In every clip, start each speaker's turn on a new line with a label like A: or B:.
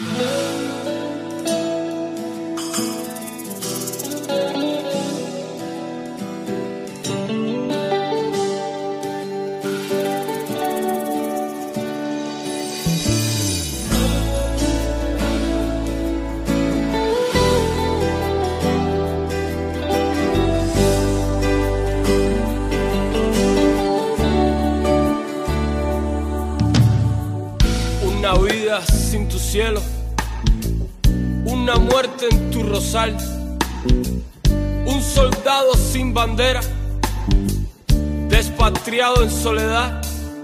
A: Una vida sin tu cielo, una muerte en tu rosal, un soldado sin bandera, despatriado en soledad,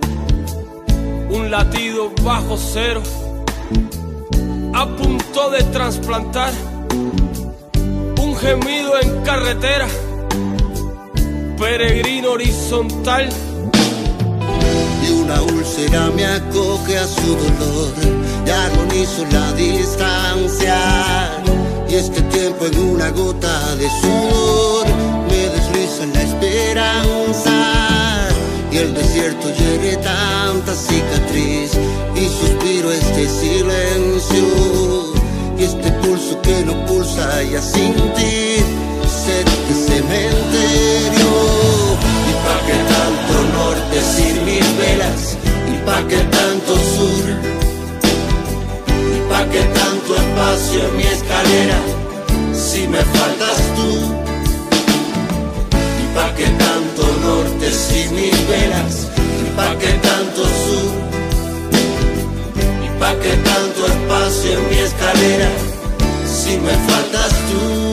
A: un latido bajo cero, a punto de trasplantar, un gemido en carretera, peregrino horizontal.
B: Y una úlcera me acoge a su dolor y agonizo la distancia. Y este tiempo en una gota de sudor me deslizo en la esperanza. Y el desierto hiere tanta cicatriz y suspiro este silencio. Y este pulso que no pulsa ya sin ti, sed de cementerio. Y pa' que tanto norte sin mis velas, y pa' que tanto sur, y pa' que tanto espacio en mi escalera, si me faltas tú. Y pa' que tanto norte sin mis velas, y pa' que tanto sur, y pa' que tanto espacio en mi escalera, si me faltas tú.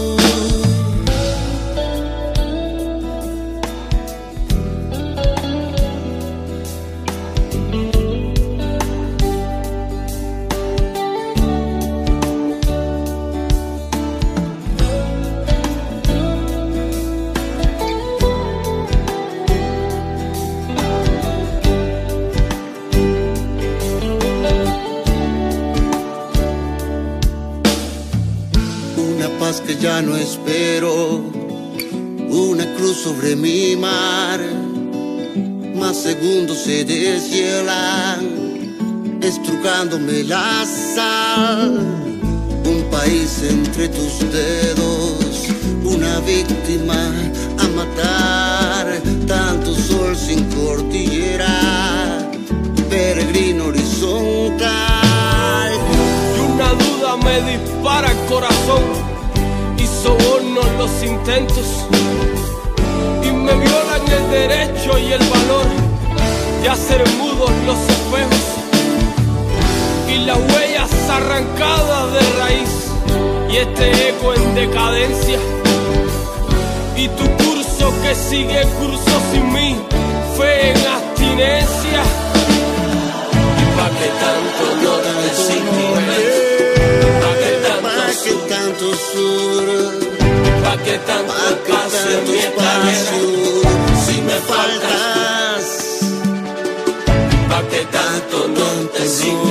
B: Que ya no espero, una cruz sobre mi mar, más segundos se deshielan, estrujándome la sal. Un país entre tus dedos, una víctima a matar, tanto sol sin cordillera, peregrino horizontal.
A: Y una duda me dispara el corazón, soborno los intentos y me violan el derecho y el valor de hacer mudos los espejos y las huellas arrancadas de raíz y este eco en decadencia y tu curso que sigue curso sin mí, fe en abstinencia.
B: Y pa' que tanto norte sin mi mente, pa' que tanto sur,
A: pa' que tanto espacio en mi escalera,
B: si me faltas.
A: pa' que tanto norte sin